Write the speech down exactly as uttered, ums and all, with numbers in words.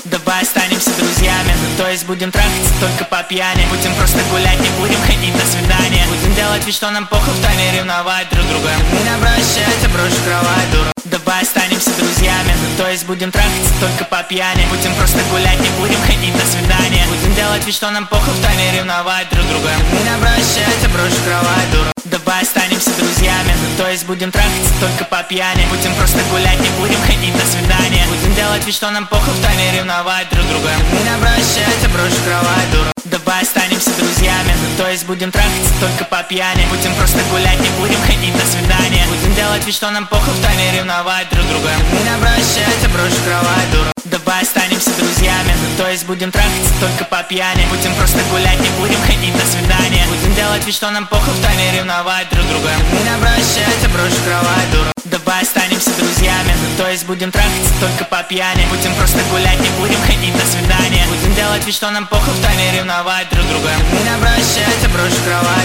Давай останемся друзьями, ну то есть будем трахаться только по пьяни. Будем просто гулять, не будем ходить на свидания. Будем делать вид, что нам похуй, втайне ревновать друг друга. Не обращайся, брошу кровать, дура. Давай останемся друзьями, ну то есть будем трахаться только по пьяни. Будем просто гулять, не будем ходить на свидания. Будем делать вид, что нам похуй, втайне ревновать друг друга. Не обращайся, брошу кровать, дура. Давай останемся друзьями, ну то есть будем трахаться только по пьяни. Будем просто гулять, не будем ходить на свидания. Будем делать вид, что нам похуй, втайне ревновать друг друга. Не обращайся, брошу кровать, дура. Давай останемся друзьями, ну то есть будем трахаться только по пьяни. Будем просто гулять, не будем ходить на свидания. Будем делать вид, что нам похуй, втайне ревновать друг друга. Не обращайся, брошу кровать, дура. Давай останемся друзьями, ну то есть будем трахаться только по пьяни. Будем просто гулять, не будем ходить на свидания. Будем делать вид, что нам похуй, втайне ревновать друг друга. Не обращайся, брошу кровать, дура. Давай останемся друзьями, ну то есть будем трахаться только по пьяни. Будем просто гулять, не будем ходить на свидания. Будем делать вид, что нам похуй, втайне ревновать друг друга. Не обращайся, брошу кровать.